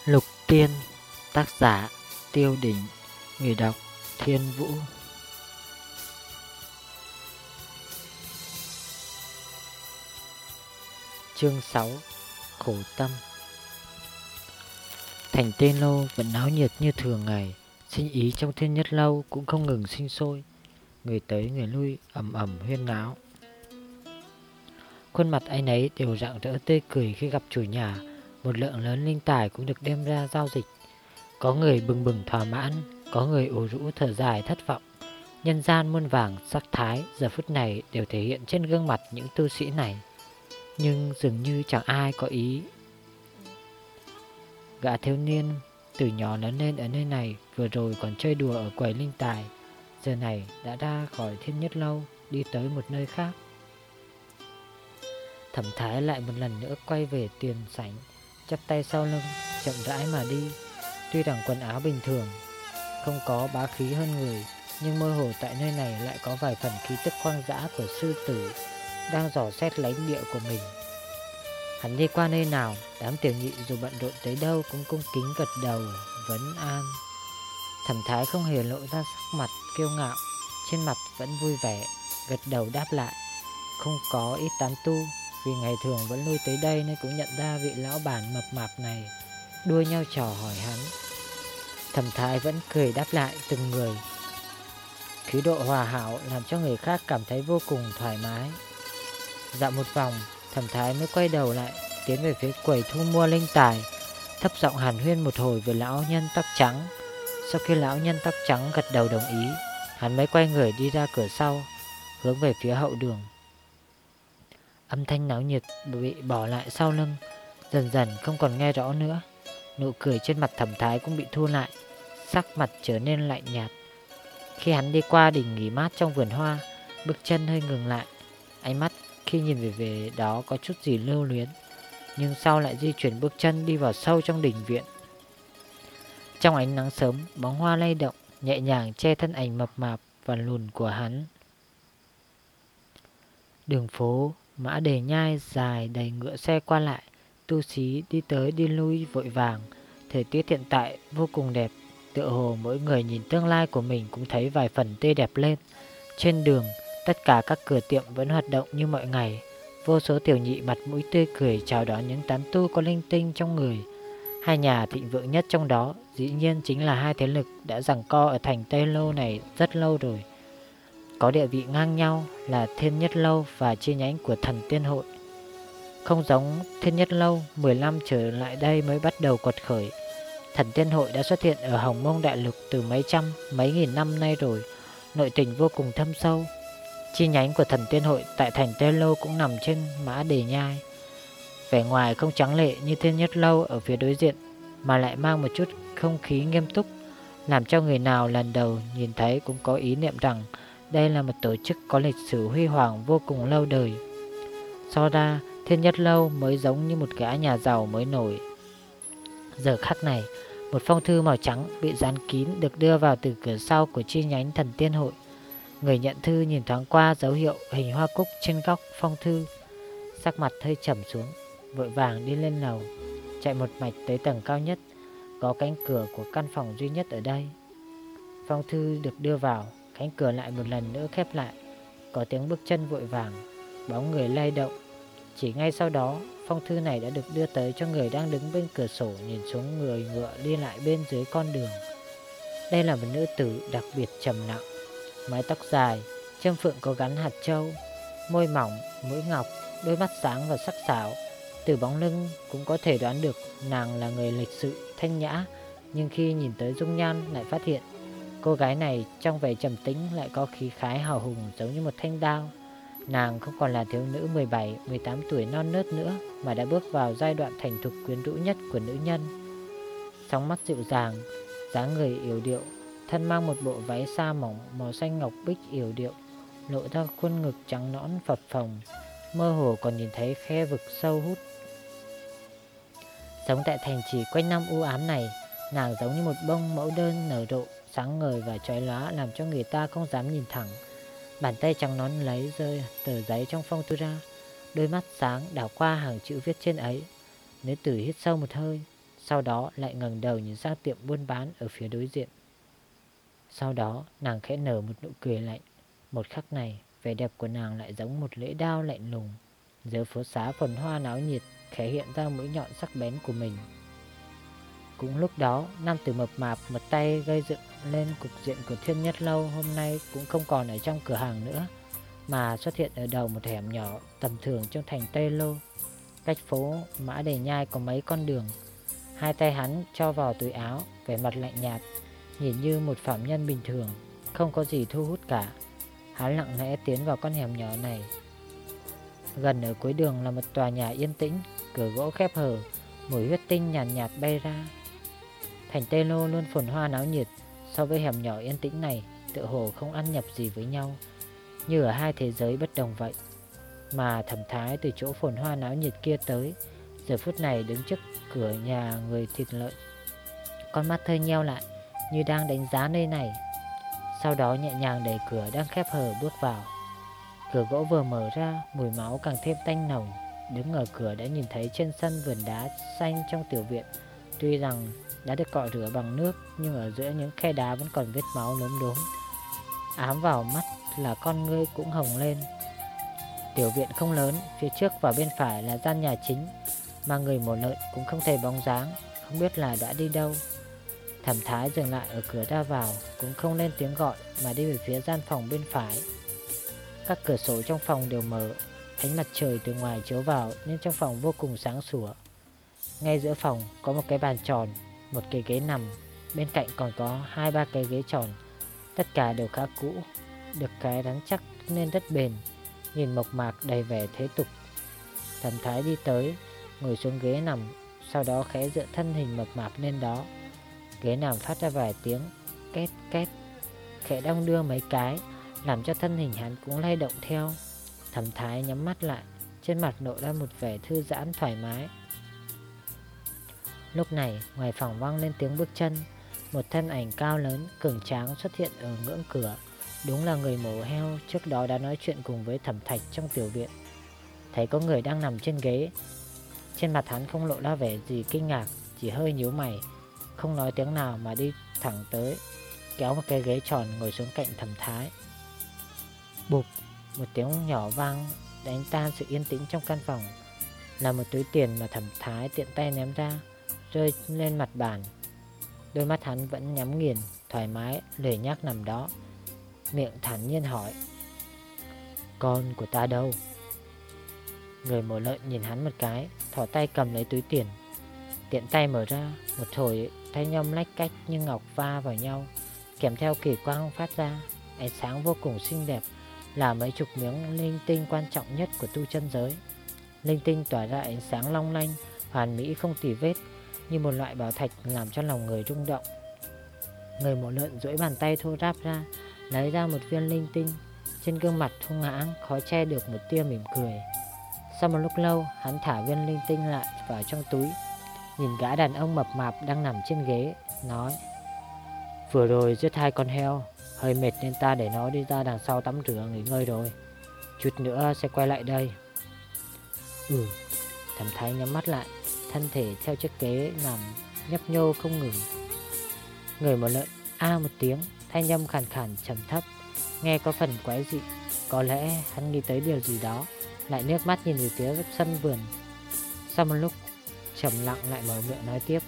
Lục Tiên. Tác giả Tiêu Đỉnh. Người đọc Thiên Vũ. Chương 6. Khổ tâm. Thành Tên Lô vẫn náo nhiệt như thường ngày. Sinh ý trong Thiên Nhất Lâu cũng không ngừng sinh sôi. Người tới người lui ầm ầm huyên náo. Khuôn mặt ai nấy đều rạng rỡ tươi cười khi gặp chủ nhà. Một lượng lớn linh tài cũng được đem ra giao dịch. Có người bừng bừng thỏa mãn, có người ủ rũ thở dài thất vọng. Nhân gian muôn vàng sắc thái giờ phút này đều thể hiện trên gương mặt những tu sĩ này. Nhưng dường như chẳng ai có ý. Gã thiếu niên từ nhỏ lớn lên ở nơi này, vừa rồi còn chơi đùa ở quầy linh tài, giờ này đã ra khỏi Thiên Nhất Lâu, đi tới một nơi khác. Thẩm Thái lại một lần nữa quay về tiền sảnh, chắp tay sau lưng, chậm rãi mà đi. Tuy rằng quần áo bình thường, không có bá khí hơn người, nhưng mơ hồ tại nơi này lại có vài phần khí tức hoang dã của sư tử đang dò xét lãnh địa của mình. Hắn đi qua nơi nào, đám tiểu nhị dù bận rộn tới đâu cũng cung kính gật đầu vấn an. Thẩm Thái không hề lộ ra sắc mặt kiêu ngạo, trên mặt vẫn vui vẻ, gật đầu đáp lại. Không có ít tán tu, vì ngày thường vẫn lui tới đây nên cũng nhận ra vị lão bản mập mạp này, đua nhau chào hỏi hắn. Thẩm Thái vẫn cười đáp lại từng người. Khí độ hòa hảo làm cho người khác cảm thấy vô cùng thoải mái. Dạo một vòng, Thẩm Thái mới quay đầu lại, tiến về phía quầy thu mua linh tài, thấp giọng hàn huyên một hồi với lão nhân tóc trắng. Sau khi lão nhân tóc trắng gật đầu đồng ý, hắn mới quay người đi ra cửa sau, hướng về phía hậu đường. Âm thanh náo nhiệt bị bỏ lại sau lưng, dần dần không còn nghe rõ nữa. Nụ cười trên mặt Thẩm Thái cũng bị thu lại, sắc mặt trở nên lạnh nhạt. Khi hắn đi qua đỉnh nghỉ mát trong vườn hoa, bước chân hơi ngừng lại. Ánh mắt khi nhìn về đó có chút gì lưu luyến, nhưng sau lại di chuyển bước chân đi vào sâu trong đình viện. Trong ánh nắng sớm, bóng hoa lay động, nhẹ nhàng che thân ảnh mập mạp và lùn của hắn. Đường phố Mã Đề Nhai dài đầy ngựa xe qua lại, tu sĩ đi tới đi lui vội vàng. Thời tiết hiện tại vô cùng đẹp, tựa hồ mỗi người nhìn tương lai của mình cũng thấy vài phần tươi đẹp lên. Trên đường, tất cả các cửa tiệm vẫn hoạt động như mọi ngày. Vô số tiểu nhị mặt mũi tươi cười chào đón những tán tu có linh tinh trong người. Hai nhà thịnh vượng nhất trong đó dĩ nhiên chính là hai thế lực đã giằng co ở thành Tây Lô này rất lâu rồi. Có địa vị ngang nhau là Thiên Nhất Lâu và chi nhánh của Thần Tiên Hội. Không giống Thiên Nhất Lâu 15 trở lại đây mới bắt đầu quật khởi, Thần Tiên Hội đã xuất hiện ở Hồng Mông Đại Lục từ mấy trăm, mấy nghìn năm nay rồi, nội tình vô cùng thâm sâu. Chi nhánh của Thần Tiên Hội tại thành Tây Lô cũng nằm trên Mã Đề Nhai. Vẻ ngoài không trắng lệ như Thiên Nhất Lâu ở phía đối diện, mà lại mang một chút không khí nghiêm túc, làm cho người nào lần đầu nhìn thấy cũng có ý niệm rằng đây là một tổ chức có lịch sử huy hoàng vô cùng lâu đời. So ra, Thiên Nhất Lâu mới giống như một gã nhà giàu mới nổi. Giờ khắc này, một phong thư màu trắng bị dán kín được đưa vào từ cửa sau của chi nhánh Thần Tiên Hội. Người nhận thư nhìn thoáng qua dấu hiệu hình hoa cúc trên góc phong thư, sắc mặt hơi trầm xuống, vội vàng đi lên lầu, chạy một mạch tới tầng cao nhất, có cánh cửa của căn phòng duy nhất ở đây. Phong thư được đưa vào, cánh cửa lại một lần nữa khép lại, có tiếng bước chân vội vàng, bóng người lay động. Chỉ ngay sau đó, phong thư này đã được đưa tới cho người đang đứng bên cửa sổ nhìn xuống người ngựa đi lại bên dưới con đường. Đây là một nữ tử đặc biệt trầm lặng, mái tóc dài, châm phượng có gắn hạt châu, môi mỏng, mũi ngọc, đôi mắt sáng và sắc sảo. Từ bóng lưng cũng có thể đoán được nàng là người lịch sự, thanh nhã, nhưng khi nhìn tới dung nhan lại phát hiện cô gái này trong vẻ trầm tĩnh lại có khí khái hào hùng giống như một thanh đao. Nàng không còn là thiếu nữ 17, 18 tuổi non nớt nữa, mà đã bước vào giai đoạn thành thục quyến rũ nhất của nữ nhân. Sóng mắt dịu dàng, dáng người yểu điệu, thân mang một bộ váy sa mỏng màu xanh ngọc bích yểu điệu, lộ ra khuôn ngực trắng nõn phập phồng, mơ hồ còn nhìn thấy khe vực sâu hút. Sống tại thành trì quanh năm u ám này, nàng giống như một bông mẫu đơn nở rộ, sáng ngời và chói lóa làm cho người ta không dám nhìn thẳng. Bàn tay trắng nón lấy rơi tờ giấy trong phong thư ra, đôi mắt sáng đảo qua hàng chữ viết trên ấy. Nữ tử hít sâu một hơi, sau đó lại ngẩng đầu nhìn sang tiệm buôn bán ở phía đối diện. Sau đó nàng khẽ nở một nụ cười lạnh. Một khắc này, vẻ đẹp của nàng lại giống một lưỡi đao lạnh lùng. Giữa phố xá phồn hoa náo nhiệt, khẽ hiện ra mũi nhọn sắc bén của mình. Cũng lúc đó, nam tử mập mạp một tay gây dựng lên cục diện của Thiên Nhất Lâu hôm nay cũng không còn ở trong cửa hàng nữa, mà xuất hiện ở đầu một hẻm nhỏ tầm thường trong thành Tây Lô. Cách phố Mã Đề Nhai có mấy con đường. Hai tay hắn cho vào túi áo, vẻ mặt lạnh nhạt, nhìn như một phạm nhân bình thường, không có gì thu hút cả. Hắn lặng lẽ tiến vào con hẻm nhỏ này. Gần ở cuối đường là một tòa nhà yên tĩnh, cửa gỗ khép hờ, mùi huyết tinh nhàn nhạt bay ra. Thành Tây Lô luôn phồn hoa náo nhiệt, so với hẻm nhỏ yên tĩnh này, tựa hồ không ăn nhập gì với nhau, như ở hai thế giới bất đồng vậy. Mà Thẩm Thái từ chỗ phồn hoa náo nhiệt kia tới, giờ phút này đứng trước cửa nhà người thịt lợn, con mắt hơi nheo lại, như đang đánh giá nơi này. Sau đó nhẹ nhàng đẩy cửa đang khép hờ bước vào. Cửa gỗ vừa mở ra, mùi máu càng thêm tanh nồng. Đứng ở cửa đã nhìn thấy trên sân vườn đá xanh trong tiểu viện, tuy rằng đã được cọ rửa bằng nước, nhưng ở giữa những khe đá vẫn còn vết máu lốm đốm. Ám vào mắt là con ngươi cũng hồng lên. Tiểu viện không lớn, phía trước và bên phải là gian nhà chính, mà người mổ lợn cũng không thấy bóng dáng, không biết là đã đi đâu. Thẩm Thái dừng lại ở cửa ra vào, cũng không lên tiếng gọi mà đi về phía gian phòng bên phải. Các cửa sổ trong phòng đều mở, ánh mặt trời từ ngoài chiếu vào nên trong phòng vô cùng sáng sủa. Ngay giữa phòng có một cái bàn tròn, một cái ghế nằm, bên cạnh còn có 2-3 cái ghế tròn. Tất cả đều khá cũ, được cái rắn chắc nên rất bền, nhìn mộc mạc đầy vẻ thế tục. Thẩm Thái đi tới, ngồi xuống ghế nằm, sau đó khẽ dựa thân hình mập mạp lên đó. Ghế nằm phát ra vài tiếng két két, khẽ đong đưa mấy cái, làm cho thân hình hắn cũng lay động theo. Thẩm Thái nhắm mắt lại, trên mặt lộ ra một vẻ thư giãn thoải mái. Lúc này, ngoài phòng vang lên tiếng bước chân, một thân ảnh cao lớn, cường tráng xuất hiện ở ngưỡng cửa. Đúng là người mổ heo trước đó đã nói chuyện cùng với Thẩm Thạch trong tiểu viện. Thấy có người đang nằm trên ghế, trên mặt hắn không lộ ra vẻ gì kinh ngạc, chỉ hơi nhíu mày, không nói tiếng nào mà đi thẳng tới, kéo một cái ghế tròn ngồi xuống cạnh Thẩm Thái. Bụp, một tiếng nhỏ vang đánh tan sự yên tĩnh trong căn phòng, là một túi tiền mà Thẩm Thái tiện tay ném ra, rơi lên mặt bàn. Đôi mắt hắn vẫn nhắm nghiền, thoải mái, lười nhác nằm đó, miệng thản nhiên hỏi: "Con của ta đâu?" Người mổ lợn nhìn hắn một cái, thỏ tay cầm lấy túi tiền, tiện tay mở ra. Một hồi thanh âm lách cách như ngọc va vào nhau, kèm theo kỳ quang phát ra, ánh sáng vô cùng xinh đẹp, là mấy chục miếng linh tinh quan trọng nhất của tu chân giới. Linh tinh tỏa ra ánh sáng long lanh, hoàn mỹ không tì vết, như một loại bảo thạch làm cho lòng người rung động. Người mổ lợn duỗi bàn tay thô ráp ra, lấy ra một viên linh tinh. Trên gương mặt hung hãn khó che được một tia mỉm cười. Sau một lúc lâu, hắn thả viên linh tinh lại vào trong túi, nhìn gã đàn ông mập mạp đang nằm trên ghế, nói: "Vừa rồi giết 2 con heo, hơi mệt nên ta để nó đi ra đằng sau tắm rửa nghỉ ngơi rồi. Chút nữa sẽ quay lại đây." "Ừ." Thẩm Thái nhắm mắt lại, thân thể theo chiếc ghế nằm nhấp nhô không ngừng. Người một lợn a một tiếng, thanh âm khàn khàn trầm thấp, nghe có phần quái dị. Có lẽ hắn nghĩ tới điều gì đó, lại nước mắt nhìn về phía sân vườn. Sau một lúc trầm lặng lại mở miệng nói tiếp: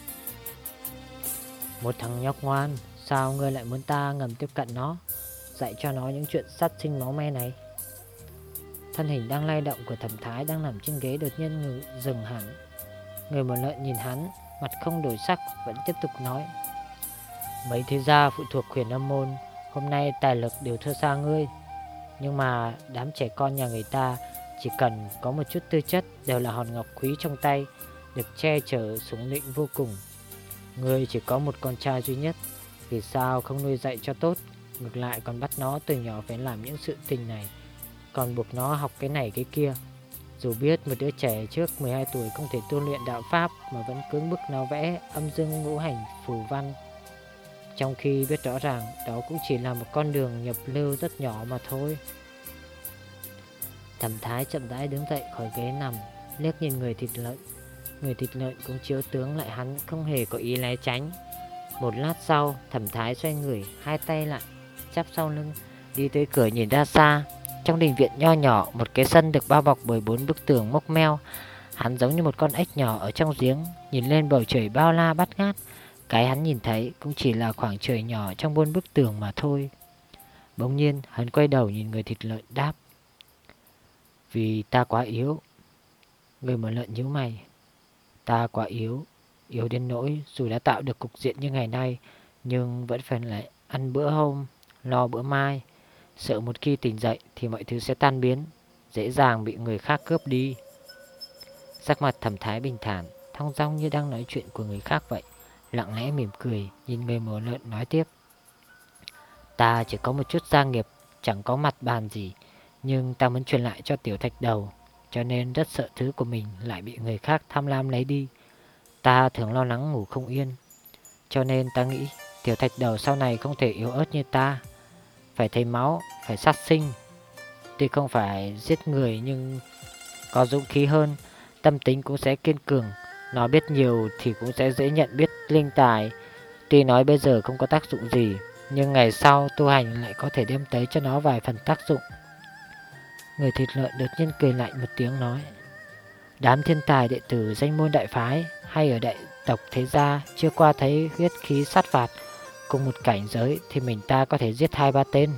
"Một thằng nhóc ngoan, sao ngươi lại muốn ta ngầm tiếp cận nó, dạy cho nó những chuyện sát sinh máu me này?" Thân hình đang lay động của Thẩm Thái đang nằm trên ghế đột nhiên dừng hẳn. Người một lợn nhìn hắn, mặt không đổi sắc, vẫn tiếp tục nói: "Mấy thế gia phụ thuộc Huyền Âm môn hôm nay tài lực đều thua xa ngươi, nhưng mà đám trẻ con nhà người ta chỉ cần có một chút tư chất đều là hòn ngọc quý trong tay, được che chở sủng lịnh vô cùng. Ngươi chỉ có một con trai duy nhất, vì sao không nuôi dạy cho tốt, ngược lại còn bắt nó từ nhỏ phải làm những sự tình này, còn buộc nó học cái này cái kia. Dù biết một đứa trẻ trước 12 tuổi không thể tu luyện đạo pháp mà vẫn cưỡng bức nó vẽ âm dương ngũ hành phù văn, trong khi biết rõ ràng đó cũng chỉ là một con đường nhập lưu rất nhỏ mà thôi." Thẩm Thái chậm rãi đứng dậy khỏi ghế nằm, liếc nhìn người thịt lợn. Người thịt lợn cũng chiếu tướng lại hắn, không hề có ý né tránh. Một lát sau, Thẩm Thái xoay người, hai tay lại chắp sau lưng, đi tới cửa nhìn ra xa. Trong đình viện nho nhỏ, một cái sân được bao bọc bởi 4 bức tường mốc meo. Hắn giống như một con ếch nhỏ ở trong giếng, nhìn lên bầu trời bao la bát ngát. Cái hắn nhìn thấy cũng chỉ là khoảng trời nhỏ trong 4 bức tường mà thôi. Bỗng nhiên, hắn quay đầu nhìn người thịt lợn đáp: "Vì ta quá yếu." Người mở lợn nhíu mày: "Ta quá yếu, yếu đến nỗi dù đã tạo được cục diện như ngày nay, nhưng vẫn phải lại ăn bữa hôm, lo bữa mai. Sợ một khi tỉnh dậy thì mọi thứ sẽ tan biến, dễ dàng bị người khác cướp đi." Sắc mặt Thẩm Thái bình thản, thong dong như đang nói chuyện của người khác vậy, lặng lẽ mỉm cười nhìn người mổ lợn nói tiếp: "Ta chỉ có một chút gia nghiệp, chẳng có mặt bàn gì, nhưng ta muốn truyền lại cho Tiểu Thạch Đầu, cho nên rất sợ thứ của mình lại bị người khác tham lam lấy đi. Ta thường lo lắng ngủ không yên, cho nên ta nghĩ Tiểu Thạch Đầu sau này không thể yếu ớt như ta, phải thấy máu, phải sát sinh. Tuy không phải giết người nhưng có dũng khí hơn, tâm tính cũng sẽ kiên cường. Nó biết nhiều thì cũng sẽ dễ nhận biết linh tài. Tuy nói bây giờ không có tác dụng gì, nhưng ngày sau tu hành lại có thể đem tới cho nó vài phần tác dụng." Người thịt lợn đột nhiên cười lạnh một tiếng nói: "Đám thiên tài đệ tử danh môn đại phái hay ở đại tộc thế gia chưa qua thấy huyết khí sát phạt, cùng một cảnh giới thì mình ta có thể giết 2-3 tên."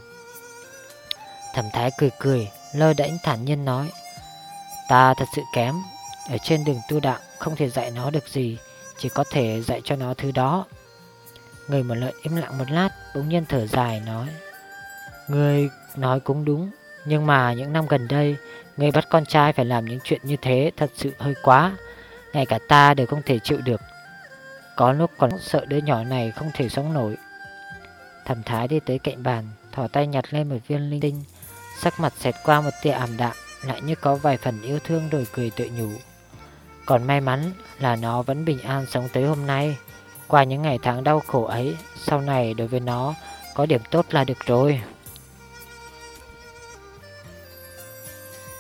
Thẩm Thái cười cười, lơ đễnh thản nhiên nói: "Ta thật sự kém, ở trên đường tu đạo không thể dạy nó được gì, chỉ có thể dạy cho nó thứ đó." Người một lợn im lặng một lát, bỗng nhiên thở dài nói: "Ngươi nói cũng đúng, nhưng mà những năm gần đây ngươi bắt con trai phải làm những chuyện như thế thật sự hơi quá. Ngay cả ta đều không thể chịu được, có lúc còn sợ đứa nhỏ này không thể sống nổi." Thẩm Thái đi tới cạnh bàn, thò tay nhặt lên một viên linh tinh, sắc mặt xẹt qua một tia ảm đạm, lại như có vài phần yêu thương rồi cười tự nhủ: "Còn may mắn là nó vẫn bình an sống tới hôm nay. Qua những ngày tháng đau khổ ấy, sau này đối với nó có điểm tốt là được rồi."